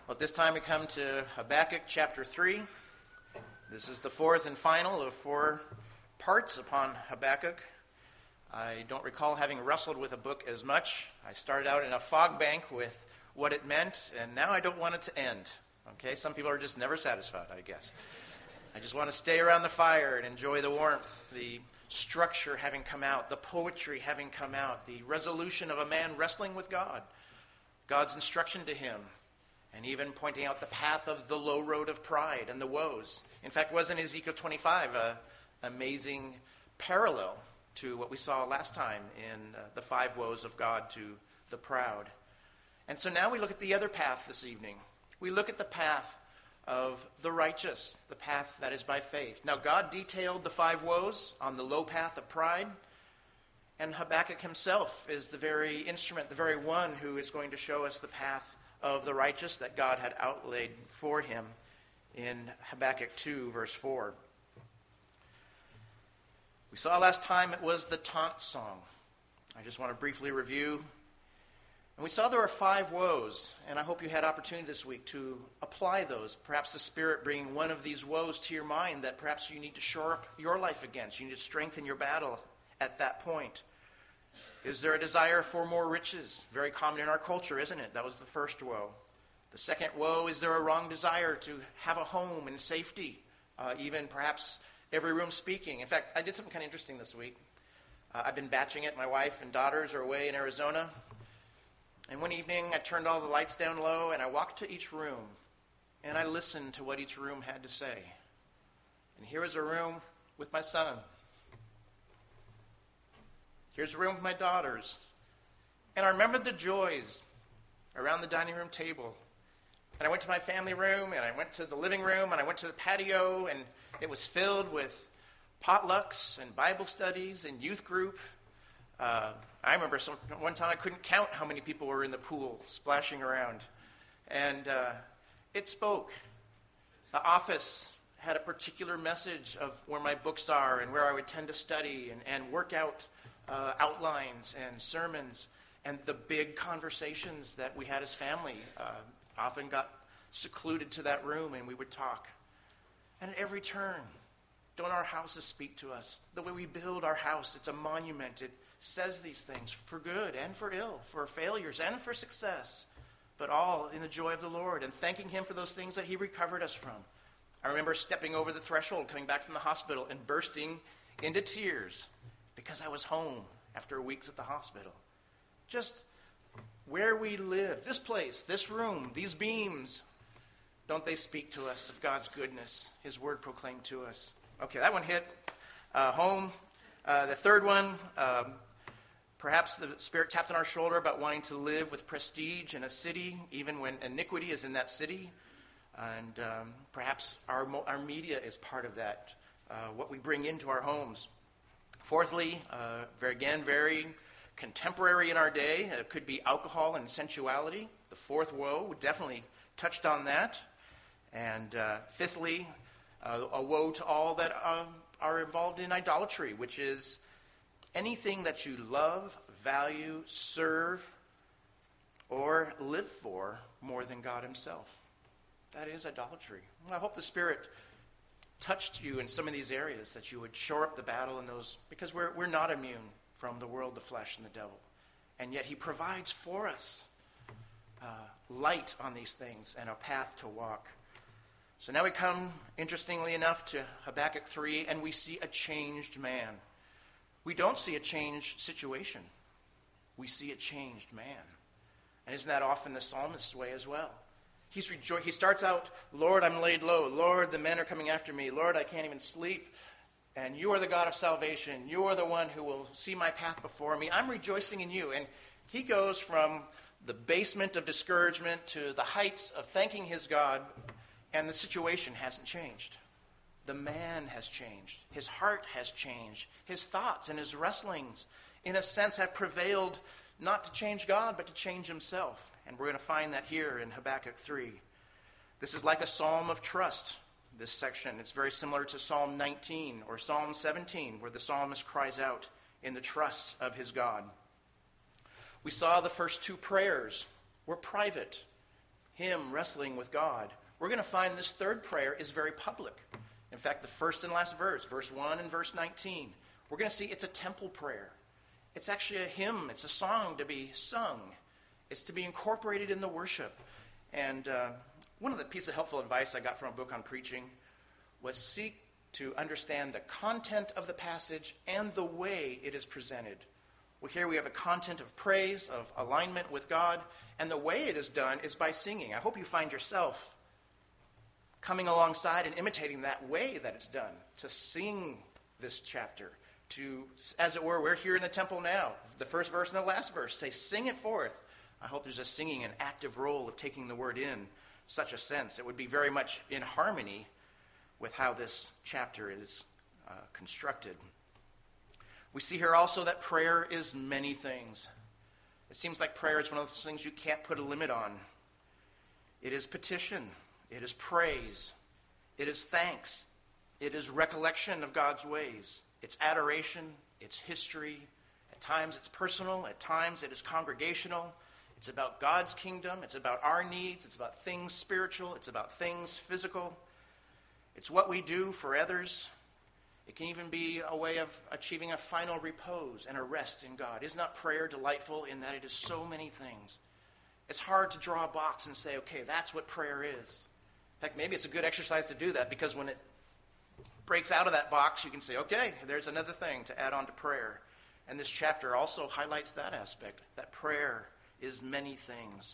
Well, at this time we come to Habakkuk chapter 3. This is the fourth and final of four parts upon Habakkuk. I don't recall having wrestled with a book as much. I started out in a fog bank with what it meant, and now I don't want it to end. Okay, some people are just never satisfied, I guess. I just want to stay around the fire and enjoy the warmth, the structure having come out, the poetry having come out, the resolution of a man wrestling with God, God's instruction to him, and even pointing out the path of the low road of pride and the woes. In fact, wasn't Ezekiel 25 an amazing parallel to what we saw last time in the five woes of God to the proud? And so now we look at the other path this evening. We look at the path of the righteous, the path that is by faith. Now, God detailed the five woes on the low path of pride, and Habakkuk himself is the very instrument, the very one who is going to show us the path of the righteous that God had outlaid for him in Habakkuk 2, verse 4. We saw last time it was the taunt song. I just want to briefly review. And we saw there were five woes, and I hope you had opportunity this week to apply those. Perhaps the Spirit bringing one of these woes to your mind that perhaps you need to shore up your life against. You need to strengthen your battle at that point. Is there a desire for more riches? Very common in our culture, isn't it? That was the first woe. The second woe, is there a wrong desire to have a home and safety? Even perhaps every room speaking. In fact, I did something kind of interesting this week. I've been batching it. My wife and daughters are away in Arizona. And one evening, I turned all the lights down low, and I walked to each room, and I listened to what each room had to say. And here was a room with my son. Here's a room with my daughters. And I remembered the joys around the dining room table. And I went to my family room, and I went to the living room, and I went to the patio, and it was filled with potlucks and Bible studies and youth group. I remember one time I couldn't count how many people were in the pool splashing around. And it spoke. The office had a particular message of where my books are and where I would tend to study and work out outlines and sermons. And the big conversations that we had as family often got secluded to that room, and we would talk. And at every turn, don't our houses speak to us? The way we build our house, it's a monument. It says these things for good and for ill, for failures and for success, but all in the joy of the Lord and thanking him for those things that he recovered us from. I remember stepping over the threshold, coming back from the hospital, and bursting into tears because I was home after weeks at the hospital. Just where we live, this place, this room, these beams, don't they speak to us of God's goodness, his word proclaimed to us? Okay, that one hit home. The third one, perhaps the Spirit tapped on our shoulder about wanting to live with prestige in a city, even when iniquity is in that city. And perhaps our media is part of that, what we bring into our homes. Fourthly, very contemporary in our day, it could be alcohol and sensuality. The fourth woe, we definitely touched on that. And fifthly, a woe to all that are involved in idolatry, which is anything that you love, value, serve, or live for more than God himself. That is idolatry. Well, I hope the Spirit touched you in some of these areas, that you would shore up the battle in those, because we're not immune from the world, the flesh, and the devil. And yet he provides for us light on these things and a path to walk. So now we come, interestingly enough, to Habakkuk 3, and we see a changed man. We don't see a changed situation. We see a changed man. And isn't that often the psalmist's way as well? He starts out, Lord, I'm laid low. Lord, the men are coming after me. Lord, I can't even sleep. And you are the God of salvation. You are the one who will see my path before me. I'm rejoicing in you. And he goes from the basement of discouragement to the heights of thanking his God, and the situation hasn't changed. The man has changed. His heart has changed. His thoughts and his wrestlings, in a sense, have prevailed not to change God, but to change himself. And we're going to find that here in Habakkuk 3. This is like a psalm of trust, this section. It's very similar to Psalm 19 or Psalm 17, where the psalmist cries out in the trust of his God. We saw the first two prayers were private. him wrestling with God, we're going to find this third prayer is very public. In fact, the first and last verse, verse 1 and verse 19, we're going to see it's a temple prayer. It's actually a hymn. It's a song to be sung. It's to be incorporated in the worship. And one of the pieces of helpful advice I got from a book on preaching was seek to understand the content of the passage and the way it is presented. Well, here we have a content of praise, of alignment with God, and the way it is done is by singing. I hope you find yourself coming alongside and imitating that way that it's done, to sing this chapter, to, as it were, we're here in the temple now. The first verse and the last verse say, sing it forth. I hope there's a singing, an active role of taking the word in such a sense. It would be very much in harmony with how this chapter is constructed. We see here also that prayer is many things. It seems like prayer is one of those things you can't put a limit on. It is petition. It is praise. It is thanks. It is recollection of God's ways. It's adoration. It's history. At times it's personal. At times it is congregational. It's about God's kingdom. It's about our needs. It's about things spiritual. It's about things physical. It's what we do for others. It can even be a way of achieving a final repose and a rest in God. Is not prayer delightful in that it is so many things? It's hard to draw a box and say, okay, that's what prayer is. In fact, maybe it's a good exercise to do that, because when it breaks out of that box, you can say, okay, there's another thing to add on to prayer. And this chapter also highlights that aspect, that prayer is many things.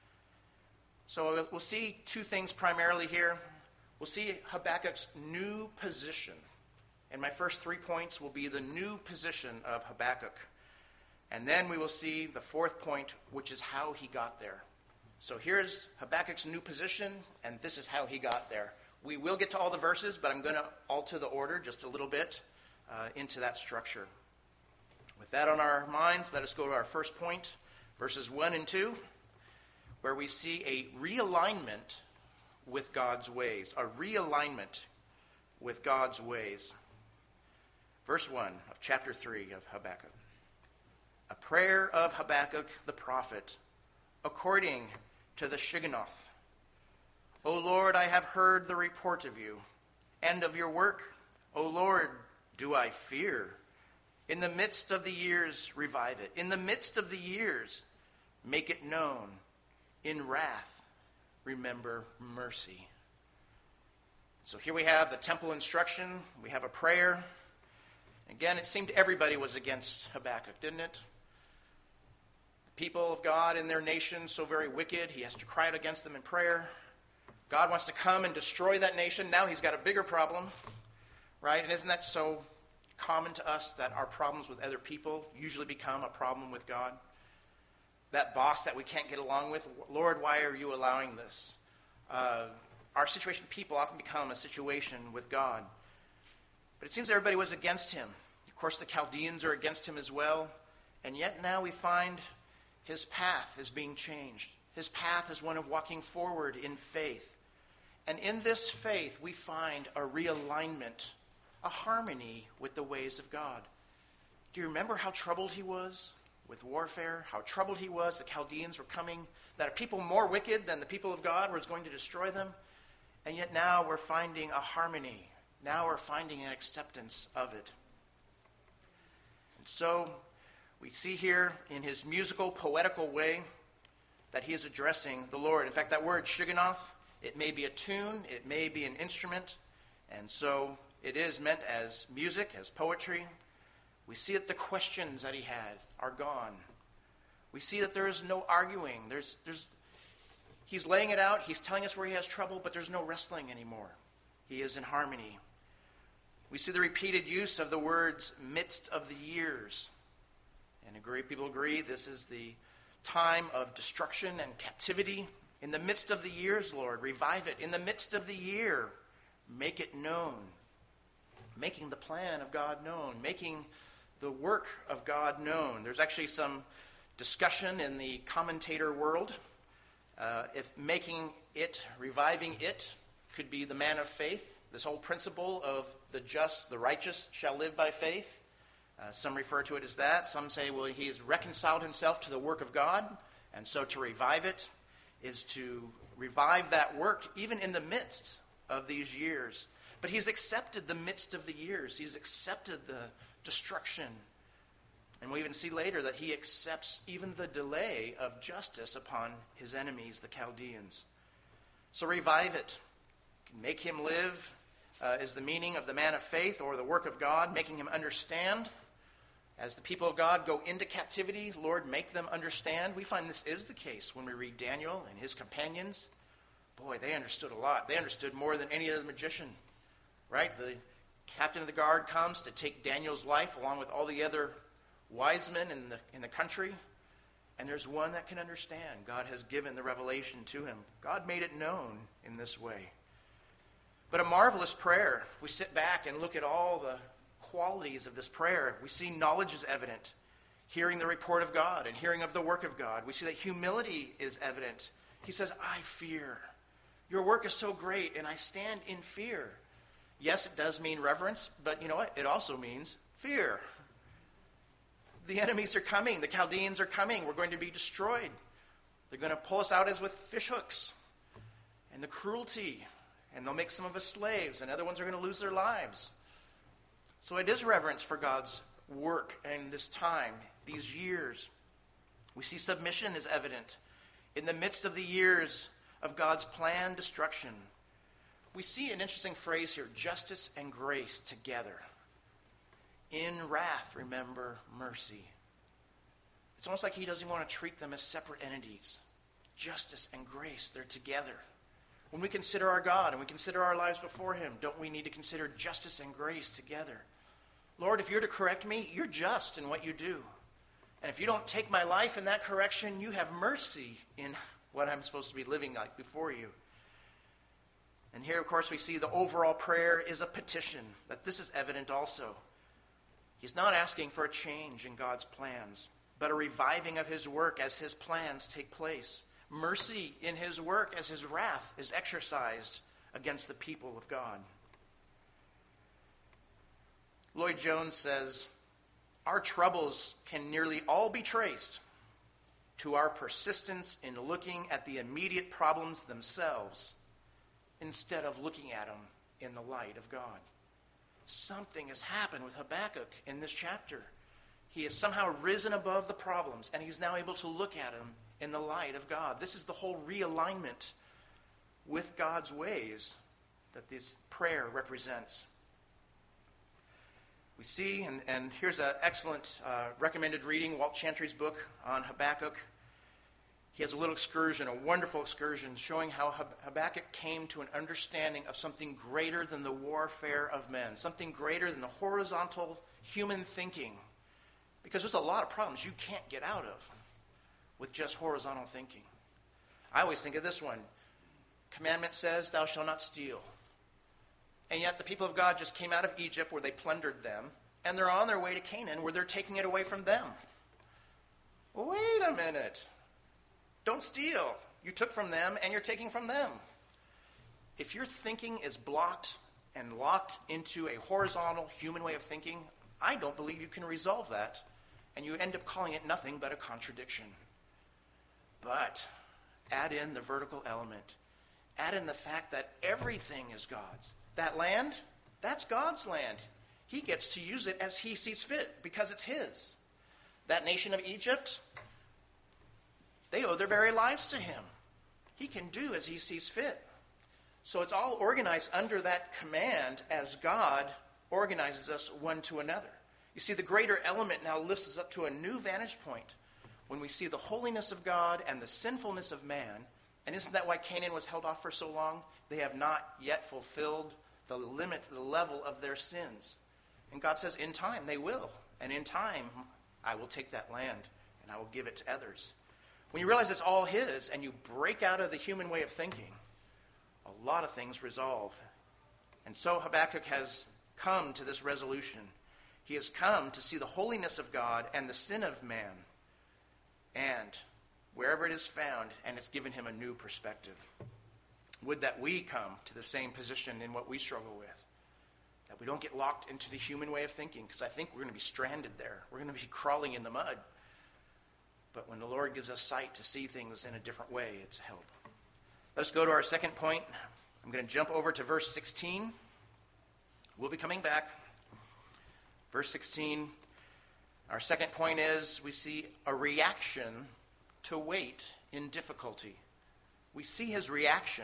So we'll see two things primarily here. We'll see Habakkuk's new position. And my first 3 points will be the new position of Habakkuk. And then we will see the fourth point, which is how he got there. So here's Habakkuk's new position, and this is how he got there. We will get to all the verses, but I'm going to alter the order just a little bit into that structure. With that on our minds, let us go to our first point, verses 1 and 2, where we see a realignment with God's ways. A realignment with God's ways. Verse 1 of chapter 3 of Habakkuk. A prayer of Habakkuk the prophet, according to the Shigionoth. O Lord, I have heard the report of you, and of your work. O Lord, do I fear? In the midst of the years, revive it. In the midst of the years, make it known. In wrath, remember mercy. So here we have the temple instruction. We have a prayer. Again, it seemed everybody was against Habakkuk, didn't it? The people of God in their nation, so very wicked, he has to cry out against them in prayer. God wants to come and destroy that nation. Now he's got a bigger problem, right? And isn't that so common to us that our problems with other people usually become a problem with God? That boss that we can't get along with, Lord, why are you allowing this? Our situation with people often become a situation with God. But it seems everybody was against him. Of course, the Chaldeans are against him as well. And yet now we find his path is being changed. His path is one of walking forward in faith. And in this faith, we find a realignment, a harmony with the ways of God. Do you remember how troubled he was with warfare? How troubled he was? The Chaldeans were coming, that a people more wicked than the people of God was going to destroy them. And yet now we're finding a harmony. Now we're finding an acceptance of it. And so we see here in his musical, poetical way that he is addressing the Lord. In fact, that word Shigionoth, it may be a tune, it may be an instrument, and so it is meant as music, as poetry. We see that the questions that he has are gone. We see that there is no arguing. He's laying it out, he's telling us where he has trouble, but there's no wrestling anymore. He is in harmony. We see the repeated use of the words midst of the years. And people agree this is the time of destruction and captivity. In the midst of the years, Lord, revive it. In the midst of the year, make it known. Making the plan of God known. Making the work of God known. There's actually some discussion in the commentator world. If making it, reviving it, could be the man of faith. This whole principle of the just, the righteous shall live by faith. Some refer to it as that. Some say, well, he has reconciled himself to the work of God, and so to revive it is to revive that work even in the midst of these years. But he's accepted the midst of the years. He's accepted the destruction. And we even see later that he accepts even the delay of justice upon his enemies, the Chaldeans. So revive it. Make him live is the meaning of the man of faith or the work of God, making him understand. As the people of God go into captivity, Lord, make them understand. We find this is the case when we read Daniel and his companions. Boy, they understood a lot. They understood more than any other magician, right? The captain of the guard comes to take Daniel's life along with all the other wise men in the country. And there's one that can understand. God has given the revelation to him. God made it known in this way. But a marvelous prayer. If we sit back and look at all the qualities of this prayer, we see knowledge is evident, hearing the report of God and hearing of the work of God. We see that humility is evident. He says, I fear. Your work is so great, and I stand in fear. Yes, it does mean reverence, but you know what? It also means fear. The enemies are coming. The Chaldeans are coming. We're going to be destroyed. They're going to pull us out as with fish hooks. And the cruelty. And they'll make some of us slaves, and other ones are going to lose their lives. So it is reverence for God's work in this time, these years. We see submission is evident. In the midst of the years of God's planned destruction, we see an interesting phrase here, justice and grace together. In wrath, remember mercy. It's almost like he doesn't want to treat them as separate entities. Justice and grace, they're together. When we consider our God and we consider our lives before him, don't we need to consider justice and grace together? Lord, if you're to correct me, you're just in what you do. And if you don't take my life in that correction, you have mercy in what I'm supposed to be living like before you. And here, of course, we see the overall prayer is a petition, that this is evident also. He's not asking for a change in God's plans, but a reviving of his work as his plans take place. Mercy in his work as his wrath is exercised against the people of God. Lloyd Jones says, our troubles can nearly all be traced to our persistence in looking at the immediate problems themselves instead of looking at them in the light of God. Something has happened with Habakkuk in this chapter. He has somehow risen above the problems, and he's now able to look at them in the light of God. This is the whole realignment with God's ways that this prayer represents. We see, and here's an excellent recommended reading, Walt Chantry's book on Habakkuk. He has a little excursion, a wonderful excursion, showing how Habakkuk came to an understanding of something greater than the warfare of men, something greater than the horizontal human thinking. Because there's a lot of problems you can't get out of with just horizontal thinking. I always think of this one. Commandment says, thou shalt not steal. And yet the people of God just came out of Egypt where they plundered them, and they're on their way to Canaan where they're taking it away from them. Wait a minute. Don't steal. You took from them, and you're taking from them. If your thinking is blocked and locked into a horizontal human way of thinking, I don't believe you can resolve that, and you end up calling it nothing but a contradiction. But add in the vertical element. Add in the fact that everything is God's. That land, that's God's land. He gets to use it as he sees fit because it's his. That nation of Egypt, they owe their very lives to him. He can do as he sees fit. So it's all organized under that command as God organizes us one to another. You see, the greater element now lifts us up to a new vantage point when we see the holiness of God and the sinfulness of man. And isn't that why Canaan was held off for so long? They have not yet fulfilled the limit, the level of their sins. And God says, in time, they will. And in time, I will take that land and I will give it to others. When you realize it's all his and you break out of the human way of thinking, a lot of things resolve. And so Habakkuk has come to this resolution. He has come to see the holiness of God and the sin of man. And wherever it is found, and it's given him a new perspective. Would that we come to the same position in what we struggle with. That we don't get locked into the human way of thinking, because I think we're going to be stranded there. We're going to be crawling in the mud. But when the Lord gives us sight to see things in a different way, it's a help. Let's go to our second point. I'm going to jump over to verse 16. We'll be coming back. Verse 16. Our second point is we see a reaction to wait in difficulty. We see his reaction.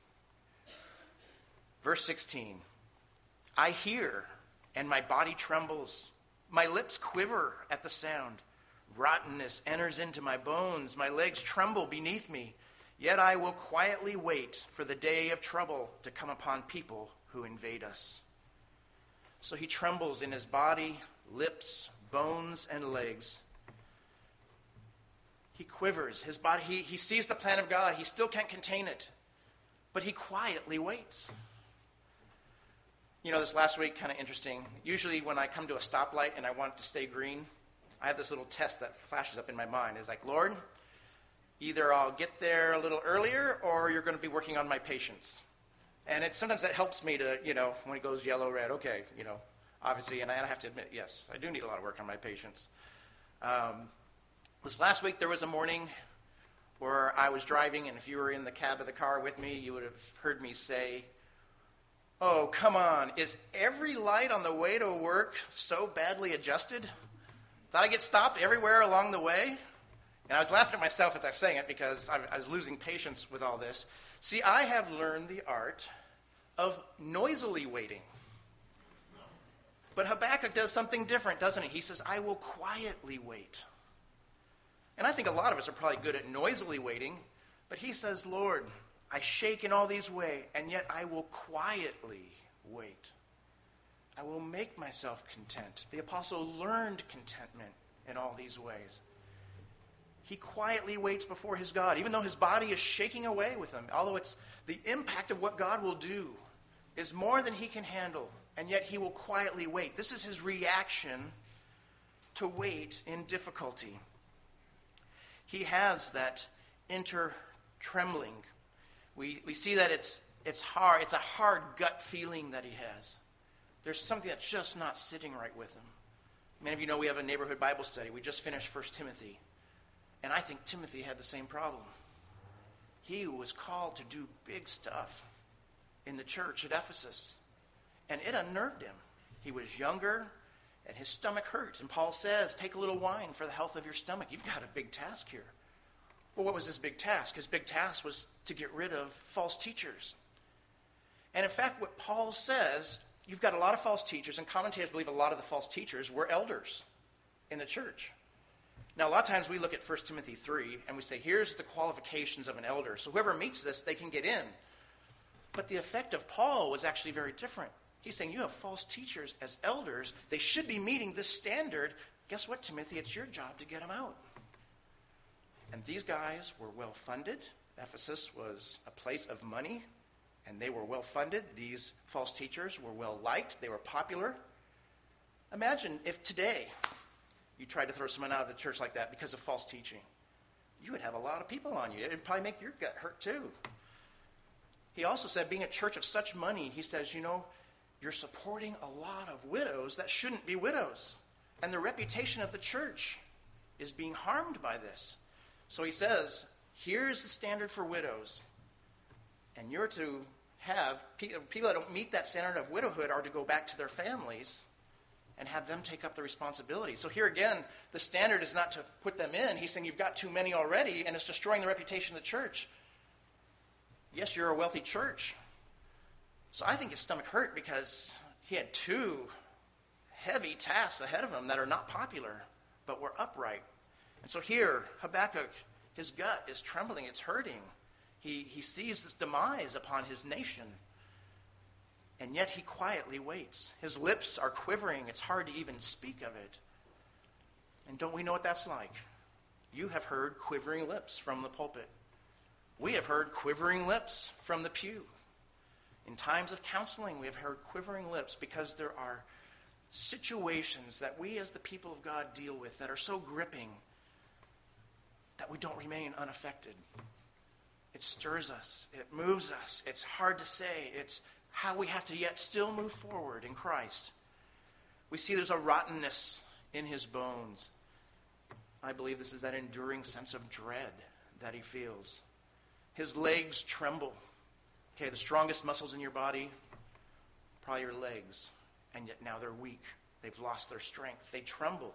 Verse 16. I hear, and my body trembles. My lips quiver at the sound. Rottenness enters into my bones. My legs tremble beneath me. Yet I will quietly wait for the day of trouble to come upon people who invade us. So he trembles in his body, lips, bones, and legs. He quivers. His body, he sees the plan of God. He still can't contain it. But he quietly waits. You know, this last week, kind of interesting. Usually when I come to a stoplight and I want it to stay green, I have this little test that flashes up in my mind. It's like, Lord, either I'll get there a little earlier or you're going to be working on my patience. And sometimes that helps me to, when it goes yellow, red, okay, obviously, and I have to admit, yes, I do need a lot of work on my patience. This last week, there was a morning where I was driving, and if you were in the cab of the car with me, you would have heard me say, oh, come on, is every light on the way to work so badly adjusted that I get stopped everywhere along the way? And I was laughing at myself as I sang it because I was losing patience with all this. See, I have learned the art of noisily waiting. But Habakkuk does something different, doesn't he? He says, I will quietly wait. And I think a lot of us are probably good at noisily waiting, but he says, Lord, I shake in all these ways, and yet I will quietly wait. I will make myself content. The apostle learned contentment in all these ways. He quietly waits before his God, even though his body is shaking away with him. Although it's the impact of what God will do is more than he can handle, and yet he will quietly wait. This is his reaction to wait in difficulty. He has that inner trembling. We see that it's hard. It's a hard gut feeling that he has. There's something that's just not sitting right with him. Many of you know we have a neighborhood Bible study. We just finished 1 Timothy. And I think Timothy had the same problem. He was called to do big stuff in the church at Ephesus. And it unnerved him. He was younger, and his stomach hurt. And Paul says, take a little wine for the health of your stomach. You've got a big task here. Well, what was his big task? His big task was to get rid of false teachers. And in fact, what Paul says, you've got a lot of false teachers, and commentators believe a lot of the false teachers were elders in the church. Now, a lot of times we look at 1 Timothy 3 and we say, here's the qualifications of an elder. So whoever meets this, they can get in. But the effect of Paul was actually very different. He's saying, you have false teachers as elders. They should be meeting this standard. Guess what, Timothy? It's your job to get them out. And these guys were well-funded. Ephesus was a place of money, and they were well-funded. These false teachers were well-liked. They were popular. Imagine if today you tried to throw someone out of the church like that because of false teaching. You would have a lot of people on you. It would probably make your gut hurt too. He also said, being a church of such money, he says, you're supporting a lot of widows that shouldn't be widows. And the reputation of the church is being harmed by this. So he says, here's the standard for widows. And you're to have, people that don't meet that standard of widowhood are to go back to their families and have them take up the responsibility. So here again, the standard is not to put them in. He's saying you've got too many already, and it's destroying the reputation of the church. Yes, you're a wealthy church. So I think his stomach hurt because he had two heavy tasks ahead of him that are not popular, but were upright. And so here, Habakkuk, his gut is trembling. It's hurting. He sees this demise upon his nation. And yet he quietly waits. His lips are quivering. It's hard to even speak of it. And don't we know what that's like? You have heard quivering lips from the pulpit. We have heard quivering lips from the pew. In times of counseling, we have heard quivering lips because there are situations that we as the people of God deal with that are so gripping that we don't remain unaffected. It stirs us. It moves us. It's hard to say. It's how we have to yet still move forward in Christ. We see there's a rottenness in his bones. I believe this is that enduring sense of dread that he feels. His legs tremble. Okay, the strongest muscles in your body, probably your legs, and yet now they're weak. They've lost their strength. They tremble.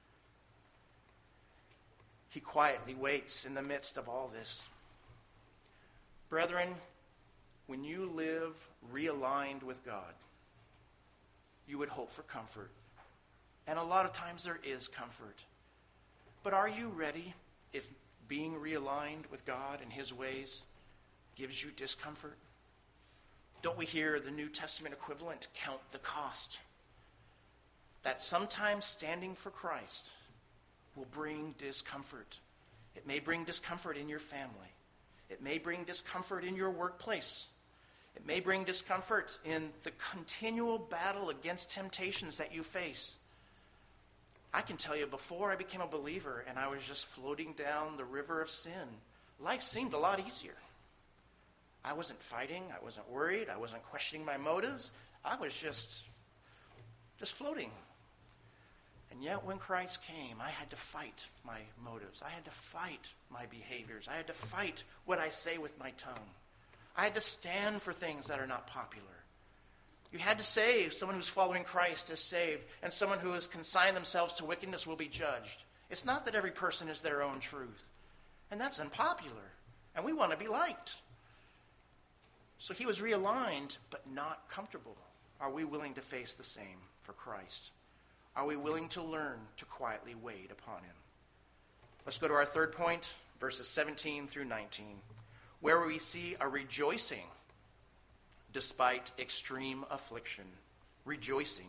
He quietly waits in the midst of all this. Brethren, when you live realigned with God, you would hope for comfort. And a lot of times there is comfort. But are you ready if being realigned with God and his ways gives you discomfort? Don't we hear the New Testament equivalent, count the cost? That sometimes standing for Christ will bring discomfort. It may bring discomfort in your family. It may bring discomfort in your workplace. It may bring discomfort in the continual battle against temptations that you face. I can tell you, before I became a believer and I was just floating down the river of sin, life seemed a lot easier. I wasn't fighting. I wasn't worried. I wasn't questioning my motives. I was just floating. And yet when Christ came, I had to fight my motives. I had to fight my behaviors. I had to fight what I say with my tongue. I had to stand for things that are not popular. You had to say someone who's following Christ is saved, and someone who has consigned themselves to wickedness will be judged. It's not that every person is their own truth. And that's unpopular. And we want to be liked. So he was realigned, but not comfortable. Are we willing to face the same for Christ? Are we willing to learn to quietly wait upon him? Let's go to our third point, verses 17 through 19, where we see a rejoicing despite extreme affliction. Rejoicing.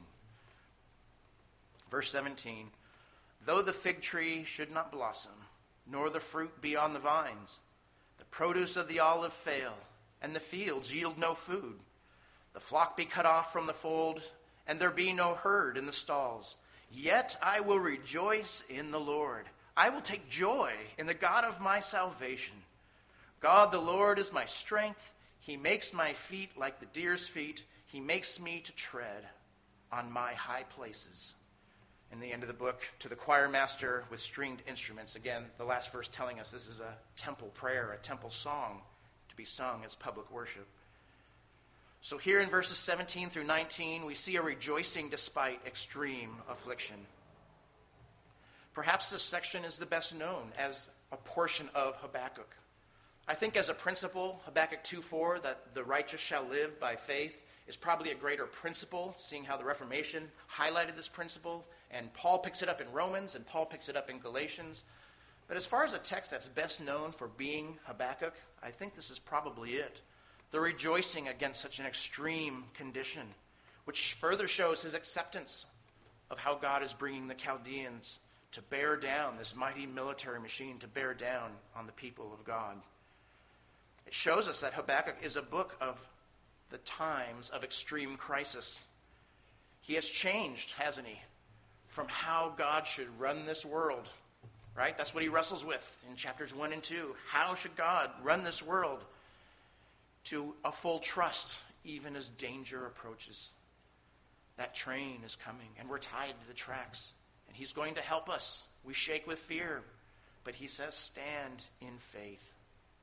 Verse 17, though the fig tree should not blossom, nor the fruit be on the vines, the produce of the olive fail, and the fields yield no food, the flock be cut off from the fold, and there be no herd in the stalls, yet I will rejoice in the Lord. I will take joy in the God of my salvation. God the Lord is my strength. He makes my feet like the deer's feet. He makes me to tread on my high places. In the end of the book, to the choir master with stringed instruments. Again, the last verse telling us this is a temple prayer, a temple song to be sung as public worship. So here in verses 17 through 19, we see a rejoicing despite extreme affliction. Perhaps this section is the best known as a portion of Habakkuk. I think as a principle, Habakkuk 2:4, that the righteous shall live by faith, is probably a greater principle, seeing how the Reformation highlighted this principle. And Paul picks it up in Romans, and Paul picks it up in Galatians. But as far as a text that's best known for being Habakkuk, I think this is probably it. The rejoicing against such an extreme condition, which further shows his acceptance of how God is bringing the Chaldeans to bear down, this mighty military machine, to bear down on the people of God. It shows us that Habakkuk is a book of the times of extreme crisis. He has changed, hasn't he, from how God should run this world, right? That's what he wrestles with in chapters 1 and 2. How should God run this world? To a full trust, even as danger approaches. That train is coming, and we're tied to the tracks, and he's going to help us. We shake with fear, but he says, stand in faith.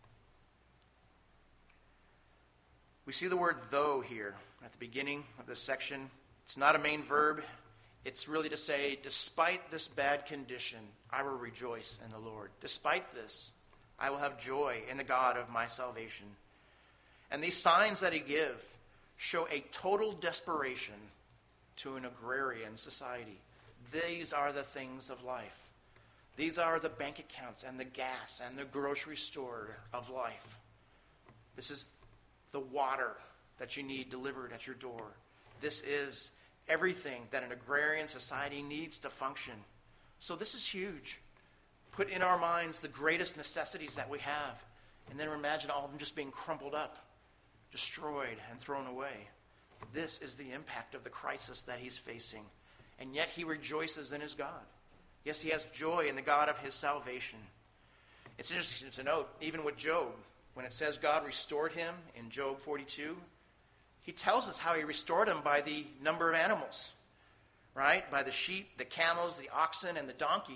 We see the word though here at the beginning of this section. It's not a main verb. It's really to say, despite this bad condition, I will rejoice in the Lord. Despite this, I will have joy in the God of my salvation. And these signs that he gives show a total desperation to an agrarian society. These are the things of life. These are the bank accounts and the gas and the grocery store of life. This is the water that you need delivered at your door. This is everything that an agrarian society needs to function. So this is huge. Put in our minds the greatest necessities that we have, and then imagine all of them just being crumpled up, destroyed, and thrown away. This is the impact of the crisis that he's facing. And yet he rejoices in his God. Yes, he has joy in the God of his salvation. It's interesting to note, even with Job, when it says God restored him in Job 42, he tells us how he restored him by the number of animals, right? By the sheep, the camels, the oxen, and the donkeys.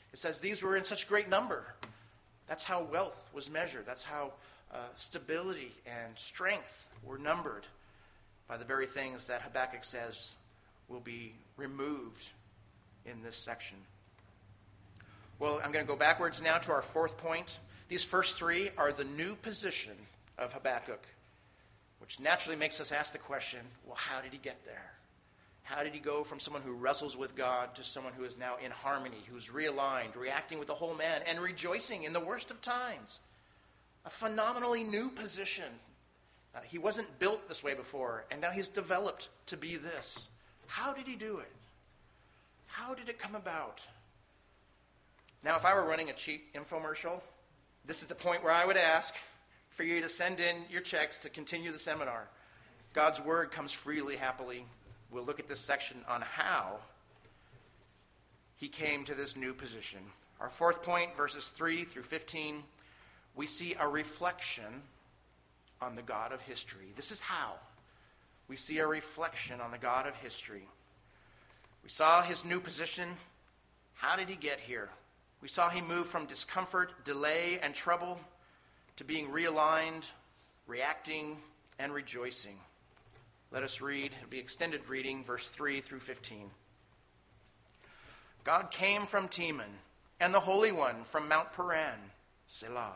It says these were in such great number. That's how wealth was measured. That's how stability and strength were numbered by the very things that Habakkuk says will be removed in this section. Well, I'm going to go backwards now to our fourth point. These first three are the new position of Habakkuk, which naturally makes us ask the question, well, how did he get there? How did he go from someone who wrestles with God to someone who is now in harmony, who's realigned, reacting with the whole man, and rejoicing in the worst of times? A phenomenally new position. He wasn't built this way before, and now he's developed to be this. How did he do it? How did it come about? Now, if I were running a cheap infomercial, this is the point where I would ask for you to send in your checks to continue the seminar. God's word comes freely, happily. We'll look at this section on how he came to this new position. Our fourth point, verses 3 through 15, we see a reflection on the God of history. This is how we see a reflection on the God of history. We saw his new position. How did he get here? We saw he move from discomfort, delay, and trouble to being realigned, reacting, and rejoicing. Let us read. It'll be extended reading, verse 3 through 15. God came from Teman, and the Holy One from Mount Paran, Selah.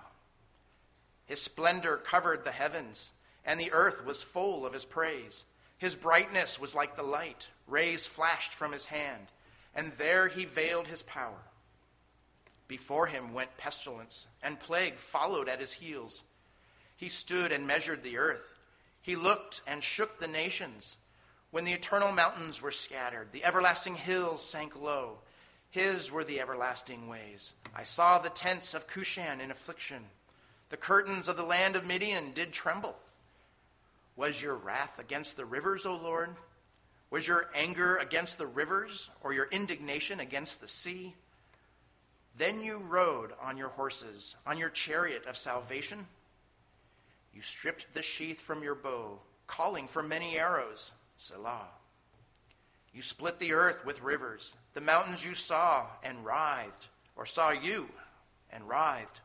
His splendor covered the heavens, and the earth was full of his praise. His brightness was like the light. Rays flashed from his hand, and there he veiled his power. Before him went pestilence, and plague followed at his heels. He stood and measured the earth. He looked and shook the nations. When the eternal mountains were scattered, the everlasting hills sank low. His were the everlasting ways. I saw the tents of Cushan in affliction. The curtains of the land of Midian did tremble. Was your wrath against the rivers, O Lord? Was your anger against the rivers, or your indignation against the sea? Then you rode on your horses, on your chariot of salvation. You stripped the sheath from your bow, calling for many arrows, Selah. You split the earth with rivers. The mountains you saw and writhed, or saw you and writhed.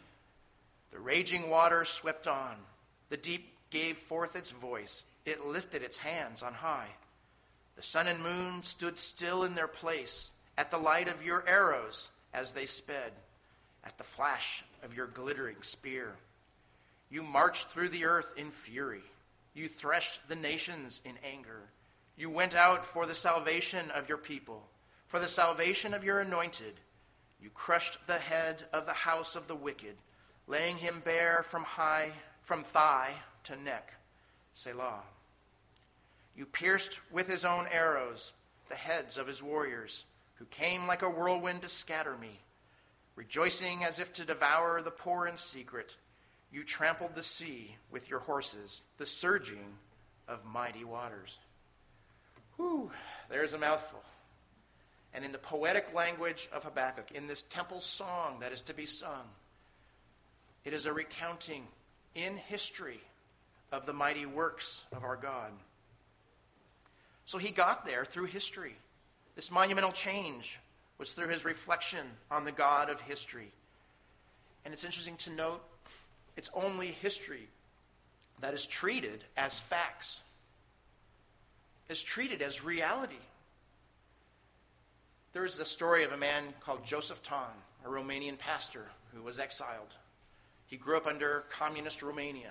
The raging waters swept on. The deep gave forth its voice. It lifted its hands on high. The sun and moon stood still in their place at the light of your arrows as they sped, at the flash of your glittering spear. You marched through the earth in fury. You threshed the nations in anger. You went out for the salvation of your people, for the salvation of your anointed. You crushed the head of the house of the wicked, laying him bare from thigh to neck, Selah. You pierced with his own arrows the heads of his warriors, who came like a whirlwind to scatter me. Rejoicing as if to devour the poor in secret, you trampled the sea with your horses, the surging of mighty waters. Whew, there's a mouthful. And in the poetic language of Habakkuk, in this temple song that is to be sung, it is a recounting in history of the mighty works of our God. So he got there through history. This monumental change was through his reflection on the God of history. And it's interesting to note, it's only history that is treated as facts, is treated as reality. There is the story of a man called Joseph Ton, a Romanian pastor who was exiled. He grew up under communist Romania.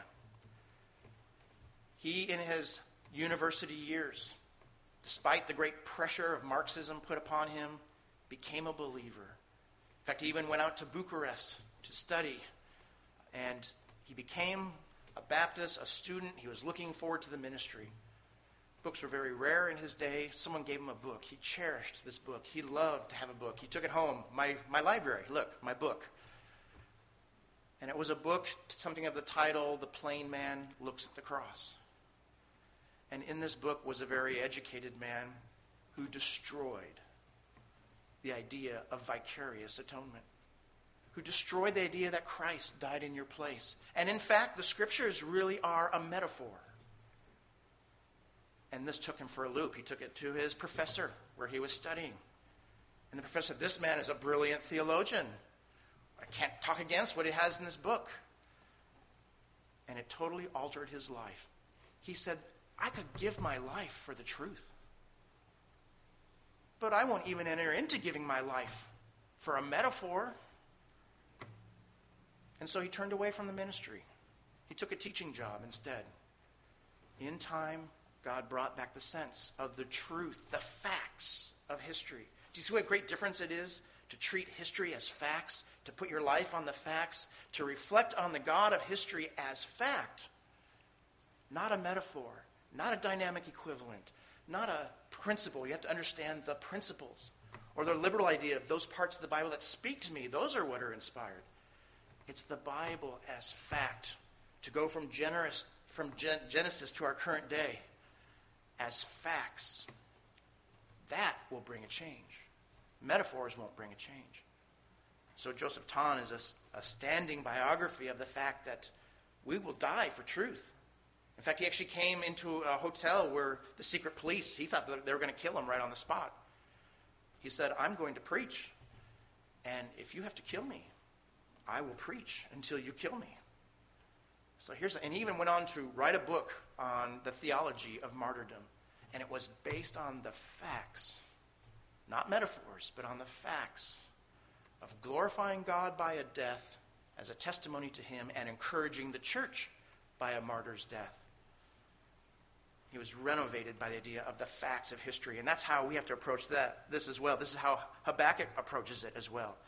He, in his university years, despite the great pressure of Marxism put upon him, became a believer. In fact, he even went out to Bucharest to study, and he became a Baptist, a student. He was looking forward to the ministry. Books were very rare in his day. Someone gave him a book. He cherished this book. He loved to have a book. He took it home. My library, look, my book. And it was a book, something of the title, The Plain Man Looks at the Cross. And in this book was a very educated man who destroyed the idea of vicarious atonement, who destroyed the idea that Christ died in your place. And in fact, the scriptures really are a metaphor. And this took him for a loop. He took it to his professor where he was studying. And the professor said, this man is a brilliant theologian. I can't talk against what he has in this book. And it totally altered his life. He said, I could give my life for the truth. But I won't even enter into giving my life for a metaphor. And so he turned away from the ministry. He took a teaching job instead. In time, God brought back the sense of the truth, the facts of history. Do you see what a great difference it is to treat history as facts, to put your life on the facts, to reflect on the God of history as fact, not a metaphor, not a dynamic equivalent, not a principle. You have to understand the principles. Or the liberal idea of those parts of the Bible that speak to me, those are what are inspired. It's the Bible as fact. To go from Genesis to our current day as facts, that will bring a change. Metaphors won't bring a change. So Joseph Ton is a standing biography of the fact that we will die for truth. In fact, he actually came into a hotel where the secret police, he thought that they were going to kill him right on the spot. He said, I'm going to preach, and if you have to kill me, I will preach until you kill me. So and he even went on to write a book on the theology of martyrdom, and it was based on the facts, not metaphors, but on the facts of glorifying God by a death as a testimony to him and encouraging the church by a martyr's death. He was renovated by the idea of the facts of history, and that's how we have to approach this as well. This is how Habakkuk approaches it as well.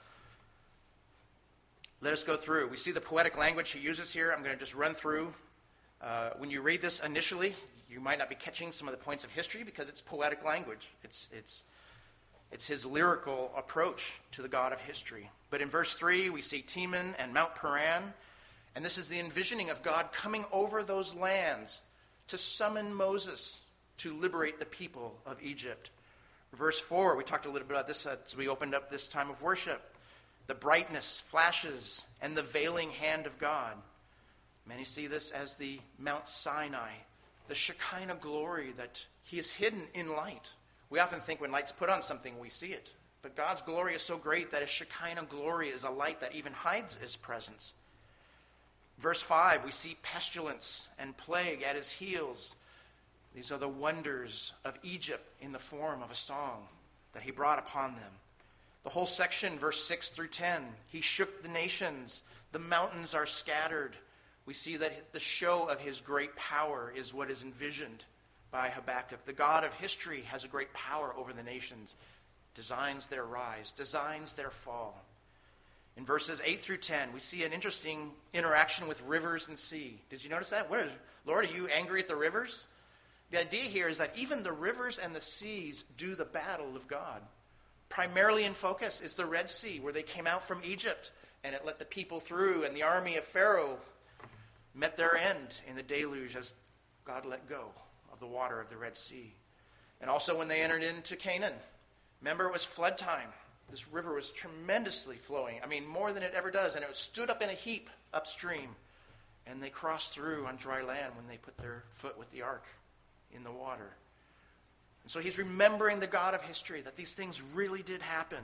Let us go through. We see the poetic language he uses here. I'm going to just run through. When you read this initially, you might not be catching some of the points of history because it's poetic language. It's his lyrical approach to the God of history. But in verse 3, we see Teman and Mount Paran, and this is the envisioning of God coming over those lands to summon Moses to liberate the people of Egypt. Verse 4, we talked a little bit about this as we opened up this time of worship. The brightness, flashes, and the veiling hand of God. Many see this as the Mount Sinai, the Shekinah glory that he is hidden in light. We often think when light's put on something, we see it. But God's glory is so great that his Shekinah glory is a light that even hides his presence. Verse 5, we see pestilence and plague at his heels. These are the wonders of Egypt in the form of a song that he brought upon them. The whole section, verse 6 through 10, he shook the nations. The mountains are scattered. We see that the show of his great power is what is envisioned by Habakkuk. The God of history has a great power over the nations, designs their rise, designs their fall. In verses 8 through 10, we see an interesting interaction with rivers and sea. Did you notice that? Lord, are you angry at the rivers? The idea here is that even the rivers and the seas do the battle of God. Primarily in focus is the Red Sea, where they came out from Egypt, and it let the people through, and the army of Pharaoh met their end in the deluge as God let go of the water of the Red Sea. And also when they entered into Canaan, remember it was flood time. This river was tremendously flowing, more than it ever does, and it stood up in a heap upstream, and they crossed through on dry land when they put their foot with the ark in the water. And so he's remembering the God of history, that these things really did happen.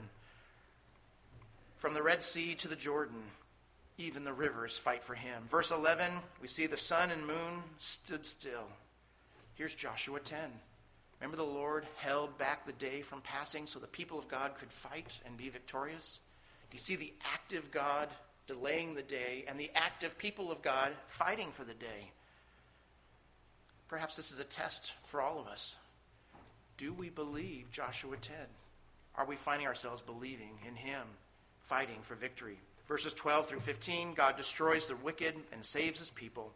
From the Red Sea to the Jordan, even the rivers fight for him. Verse 11, we see the sun and moon stood still. Here's Joshua 10. Remember the Lord held back the day from passing so the people of God could fight and be victorious? Do you see the active God delaying the day and the active people of God fighting for the day? Perhaps this is a test for all of us. Do we believe Joshua 10? Are we finding ourselves believing in him, fighting for victory? Verses 12 through 15, God destroys the wicked and saves his people.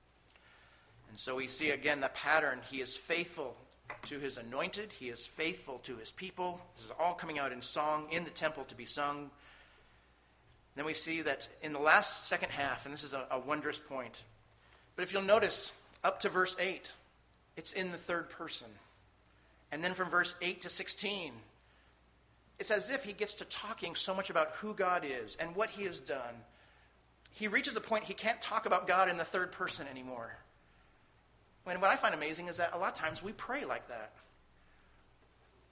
And so we see again the pattern. He is faithful to his anointed. He is faithful to his people. This is all coming out in song in the temple to be sung. Then we see that in the last second half, and this is a wondrous point, but if you'll notice, up to verse 8, it's in the third person. And then from verse 8 to 16, it's as if he gets to talking so much about who God is and what he has done. He reaches the point he can't talk about God in the third person anymore. And what I find amazing is that a lot of times we pray like that.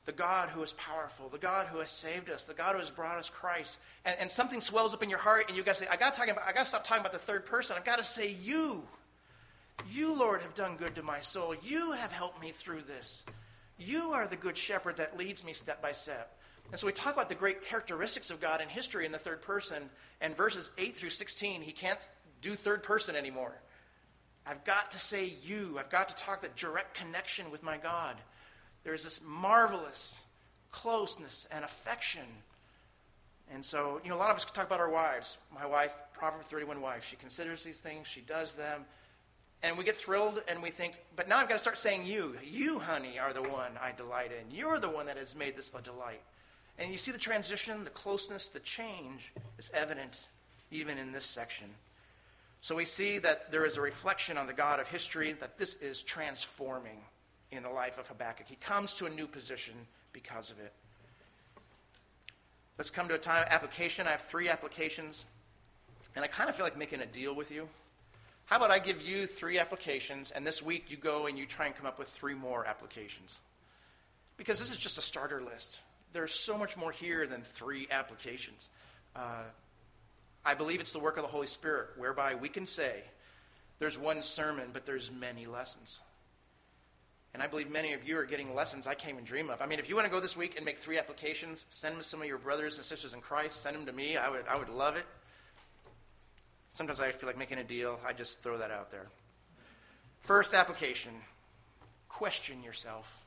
the God who is powerful, the God who has saved us, the God who has brought us Christ. And something swells up in your heart, and you got to say, I got to stop talking about the third person. I've got to say, you, Lord, have done good to my soul. You have helped me through this. You are the good shepherd that leads me step by step. And so we talk about the great characteristics of God in history in the third person, and verses 8 through 16, he can't do third person anymore. I've got to say you. I've got to talk the direct connection with my God. There's this marvelous closeness and affection. And so, a lot of us talk about our wives. My wife, Proverbs 31 wife, she considers these things, she does them. And we get thrilled and we think, but now I've got to start saying you. You, honey, are the one I delight in. You're the one that has made this a delight. And you see the transition, the closeness, the change is evident even in this section. So we see that there is a reflection on the God of history, that this is transforming in the life of Habakkuk. He comes to a new position because of it. Let's come to a time application. I have 3 applications, and I kind of feel like making a deal with you. How about I give you 3 applications, and this week you go and you try and come up with 3 more applications? Because this is just a starter list. There's so much more here than 3 applications. I believe it's the work of the Holy Spirit, whereby we can say, there's one sermon, but there's many lessons. And I believe many of you are getting lessons I can't even dream of. I mean, if you want to go this week and make 3 applications, send them to some of your brothers and sisters in Christ. Send them to me. I would love it. Sometimes I feel like making a deal. I just throw that out there. First application, question yourself.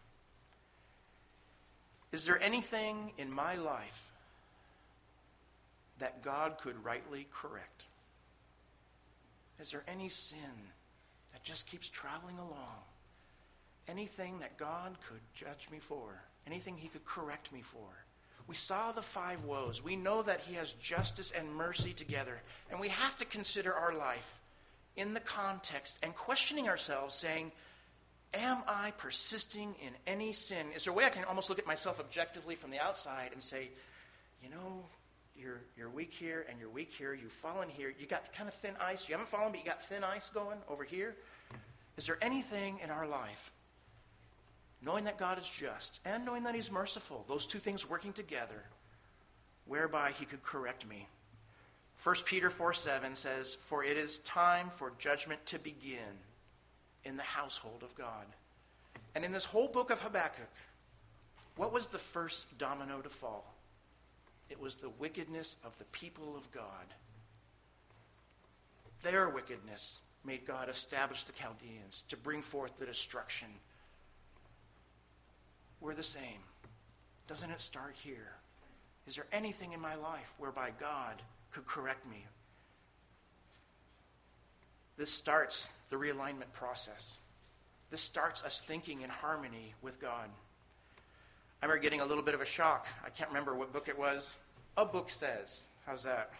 Is there anything in my life that God could rightly correct? Is there any sin that just keeps traveling along? Anything that God could judge me for? Anything he could correct me for? We saw the 5 woes. We know that he has justice and mercy together. And we have to consider our life in the context and questioning ourselves, saying, am I persisting in any sin? Is there a way I can almost look at myself objectively from the outside and say, you're weak here and you're weak here. You've fallen here. You got kind of thin ice. You haven't fallen, but you got thin ice going over here. Is there anything in our life, knowing that God is just and knowing that he's merciful, those 2 things working together, whereby he could correct me? 1 Peter 4:7 says, for it is time for judgment to begin in the household of God. And in this whole book of Habakkuk, what was the first domino to fall? It was the wickedness of the people of God. Their wickedness made God establish the Chaldeans to bring forth the destruction. We're the same. Doesn't it start here? Is there anything in my life whereby God could correct me? This starts the realignment process. This starts us thinking in harmony with God. I remember getting a little bit of a shock. I can't remember what book it was. A book says. How's that?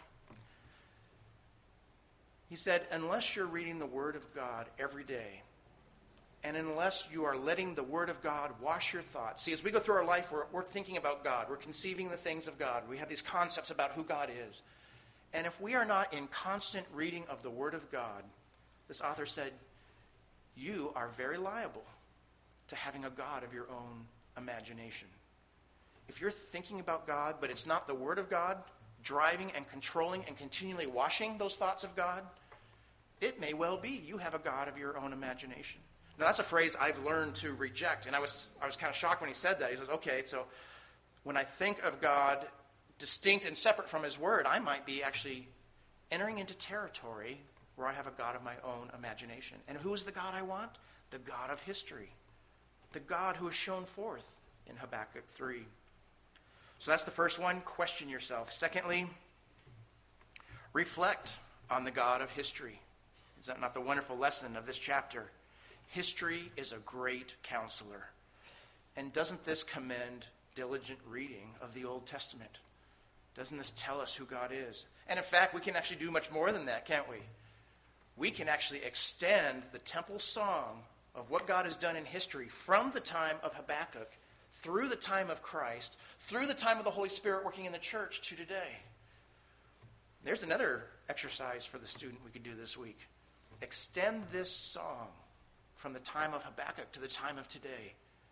He said, unless you're reading the Word of God every day, and unless you are letting the Word of God wash your thoughts. See, as we go through our life, we're thinking about God. We're conceiving the things of God. We have these concepts about who God is. And if we are not in constant reading of the Word of God, this author said, you are very liable to having a God of your own imagination. If you're thinking about God, but it's not the Word of God driving and controlling and continually washing those thoughts of God, it may well be you have a God of your own imagination. Now, that's a phrase I've learned to reject, and I was kind of shocked when he said that. He says, okay, so when I think of God distinct and separate from his Word, I might be actually entering into territory where I have a God of my own imagination. And who is the God I want? The God of history. The God who is shown forth in Habakkuk 3. So that's the first one. Question yourself. Secondly, reflect on the God of history. Is that not the wonderful lesson of this chapter? History is a great counselor. And doesn't this commend diligent reading of the Old Testament? Doesn't this tell us who God is? And in fact, we can actually do much more than that, can't we? We can actually extend the temple song of what God has done in history from the time of Habakkuk through the time of Christ, through the time of the Holy Spirit working in the church to today. There's another exercise for the student we could do this week. Extend this song from the time of Habakkuk to the time of today.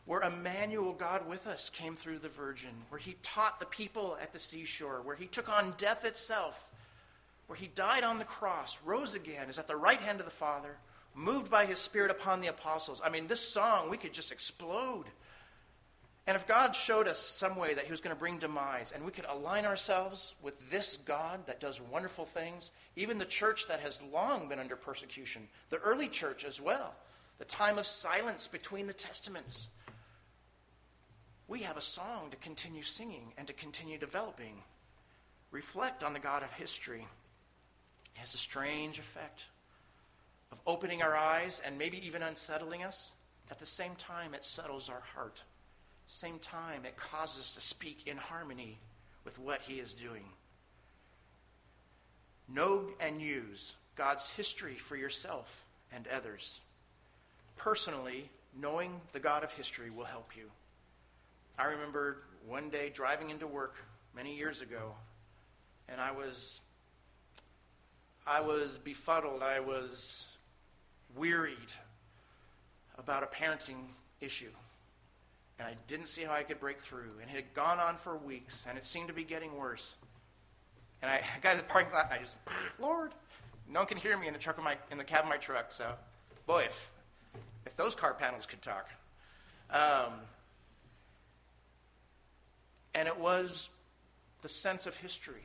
where Emmanuel, God with us, came through the Virgin, where he taught the people at the seashore, where he took on death itself, where he died on the cross, rose again, is at the right hand of the Father, moved by his Spirit upon the apostles. I mean, this song, we could just explode. And if God showed us some way that he was going to bring demise, and we could align ourselves with this God that does wonderful things, even the church that has long been under persecution, the early church as well, the time of silence between the testaments, we have a song to continue singing and to continue developing. Reflect on the God of history. It has a strange effect of opening our eyes and maybe even unsettling us. At the same time, it settles our heart. Same time, it causes us to speak in harmony with what he is doing. Know and use God's history for yourself and others. Personally, knowing the God of history will help you. I remember one day driving into work many years ago, and I was befuddled. I was wearied about a parenting issue. And I didn't see how I could break through. And it had gone on for weeks, and it seemed to be getting worse. And I got to the parking lot, and I just, Lord, no one can hear me in the cab of my truck. So, boy, if those car panels could talk. And it was the sense of history.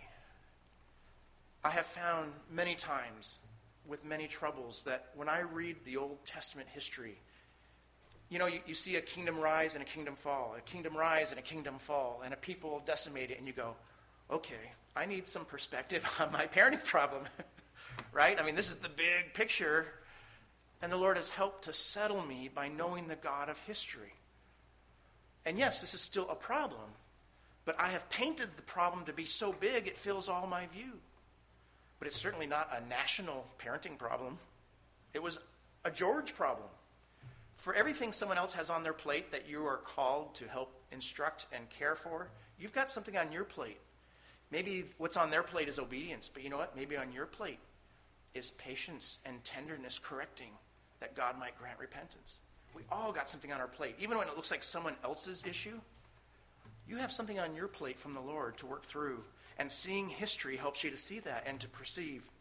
I have found many times with many troubles that when I read the Old Testament history, you know, you see a kingdom rise and a kingdom fall, a kingdom rise and a kingdom fall, and a people decimated, and you go, okay, I need some perspective on my parenting problem, right? I mean, this is the big picture, and the Lord has helped to settle me by knowing the God of history. And yes, this is still a problem, but I have painted the problem to be so big it fills all my view. But it's certainly not a national parenting problem. It was a George problem. For everything someone else has on their plate that you are called to help instruct and care for, you've got something on your plate. Maybe what's on their plate is obedience, but you know what? Maybe on your plate is patience and tenderness correcting, that God might grant repentance. We all got something on our plate. Even when it looks like someone else's issue, you have something on your plate from the Lord to work through. And seeing history helps you to see that and to perceive.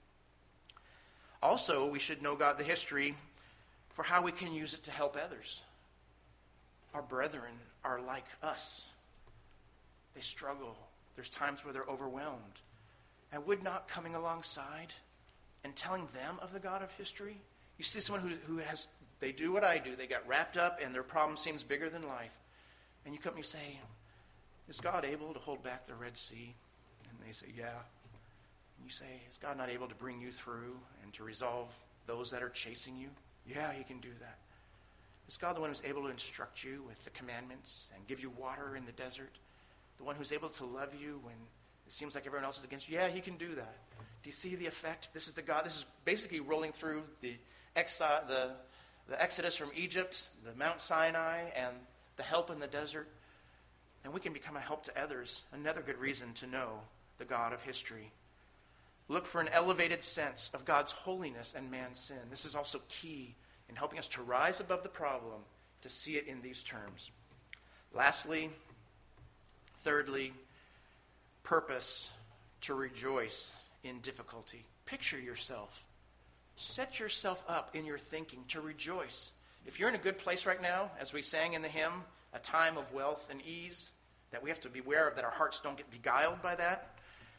Also, we should know God, the history, for how we can use it to help others. Our brethren are like us. They struggle. There's times where they're overwhelmed. And would not coming alongside and telling them of the God of history? You see someone who has, they do what I do. They got wrapped up and their problem seems bigger than life. And you come and you say, is God able to hold back the Red Sea? And they say, yeah. And you say, is God not able to bring you through and to resolve those that are chasing you? Yeah, he can do that. Is God the one who's able to instruct you with the commandments and give you water in the desert? The one who's able to love you when it seems like everyone else is against you? Yeah, he can do that. Do you see the effect? This is the God. This is basically rolling through the Exodus from Egypt, the Mount Sinai, and the help in the desert. And we can become a help to others. Another good reason to know the God of history. Look for an elevated sense of God's holiness and man's sin. This is also key in helping us to rise above the problem, to see it in these terms. Lastly, thirdly, purpose to rejoice in difficulty. Picture yourself. Set yourself up in your thinking to rejoice. If you're in a good place right now, as we sang in the hymn, a time of wealth and ease, that we have to be aware of, that our hearts don't get beguiled by that.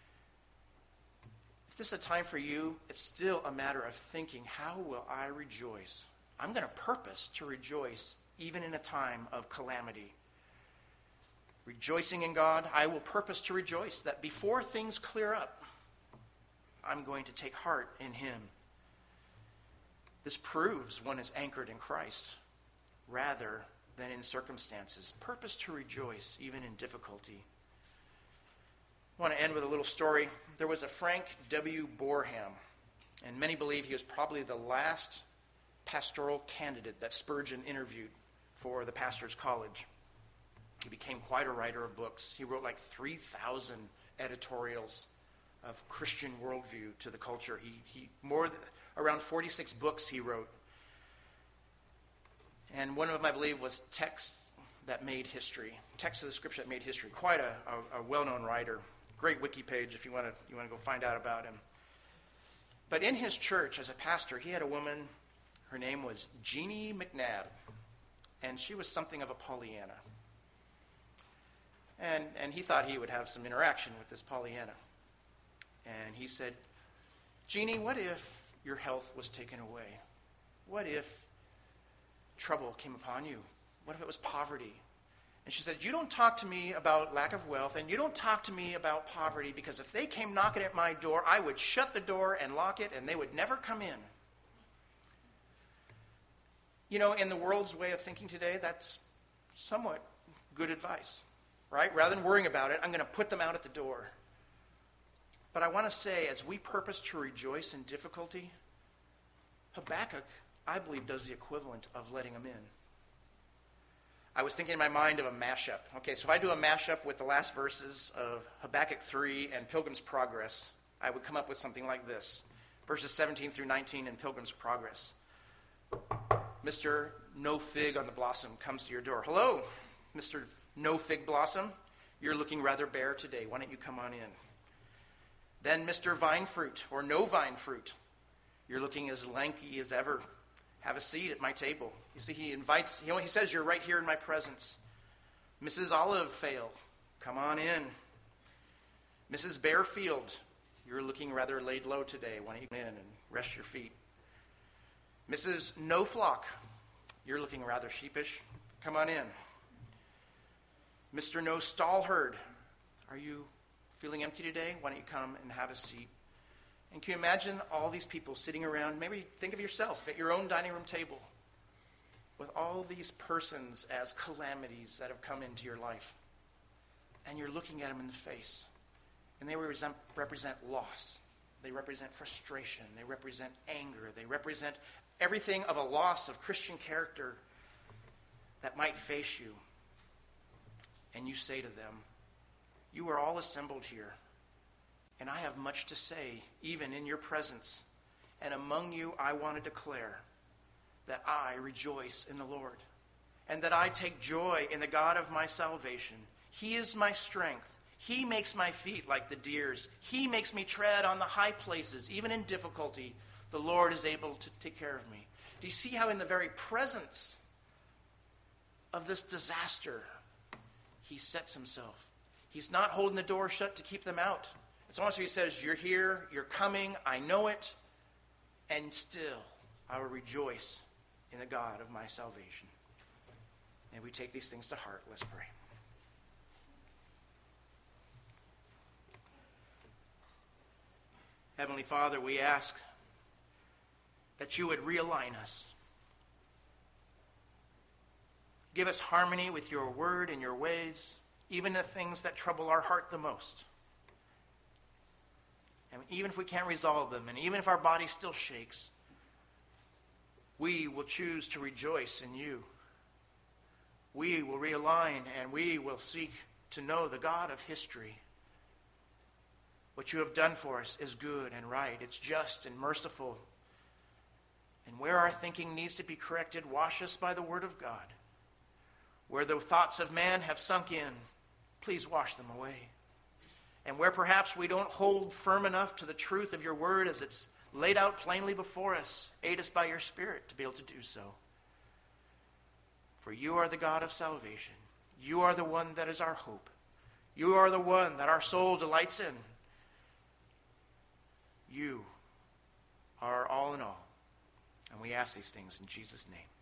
If this is a time for you, it's still a matter of thinking, how will I rejoice? I'm going to purpose to rejoice even in a time of calamity. Rejoicing in God, I will purpose to rejoice that before things clear up, I'm going to take heart in him. This proves one is anchored in Christ rather than in circumstances. Purpose to rejoice even in difficulty. I want to end with a little story. There was a Frank W. Boreham, and many believe he was probably the last pastoral candidate that Spurgeon interviewed for the pastor's college. He became quite a writer of books. He wrote like 3,000 editorials of Christian worldview to the culture. Around 46 books he wrote. And one of them, I believe, was Texts that made history, text of the scripture that made history, quite a well-known writer. Great wiki page if you want to go find out about him. But in his church, as a pastor, he had a woman, her name was Jeannie McNabb, and she was something of a Pollyanna. And he thought he would have some interaction with this Pollyanna. And he said, Jeannie, what if your health was taken away? What if trouble came upon you? What if it was poverty? And she said, you don't talk to me about lack of wealth, and you don't talk to me about poverty, because if they came knocking at my door, I would shut the door and lock it, and they would never come in. You know, in the world's way of thinking today, that's somewhat good advice, right? Rather than worrying about it, I'm going to put them out at the door. But I want to say, as we purpose to rejoice in difficulty, Habakkuk, I believe, does the equivalent of letting them in. I was thinking in my mind of a mashup. Okay, so if I do a mashup with the last verses of Habakkuk 3 and Pilgrim's Progress, I would come up with something like this. Verses 17 through 19 in Pilgrim's Progress. Mr. No Fig on the Blossom comes to your door. Hello, Mr. No Fig Blossom. You're looking rather bare today. Why don't you come on in? Then Mr. Vine Fruit, or No Vine Fruit. You're looking as lanky as ever. Have a seat at my table. You see, he invites, he says, you're right here in my presence. Mrs. Olive Fail, come on in. Mrs. Bearfield, you're looking rather laid low today. Why don't you come in and rest your feet? Mrs. No Flock, you're looking rather sheepish. Come on in. Mr. No Stall Herd, are you feeling empty today? Why don't you come and have a seat? And can you imagine all these people sitting around? Maybe think of yourself at your own dining room table with all these persons as calamities that have come into your life. And you're looking at them in the face. And they represent loss. They represent frustration. They represent anger. They represent everything of a loss of Christian character that might face you. And you say to them, you are all assembled here. And I have much to say, even in your presence. And among you I want to declare that I rejoice in the Lord, and that I take joy in the God of my salvation. He is my strength. He makes my feet like the deer's. He makes me tread on the high places. Even in difficulty, the Lord is able to take care of me. Do you see how in the very presence of this disaster, he sets himself? He's not holding the door shut to keep them out. It's almost like he says, you're here, you're coming, I know it, and still I will rejoice in the God of my salvation. May we take these things to heart. Let's pray. Heavenly Father, we ask that you would realign us. Give us harmony with your word and your ways, even the things that trouble our heart the most. And even if we can't resolve them, and even if our body still shakes, we will choose to rejoice in you. We will realign, and we will seek to know the God of history. What you have done for us is good and right. It's just and merciful. And where our thinking needs to be corrected, wash us by the word of God. Where the thoughts of man have sunk in, please wash them away. And where perhaps we don't hold firm enough to the truth of your word as it's laid out plainly before us, aid us by your Spirit to be able to do so. For you are the God of salvation. You are the one that is our hope. You are the one that our soul delights in. You are all in all. And we ask these things in Jesus' name.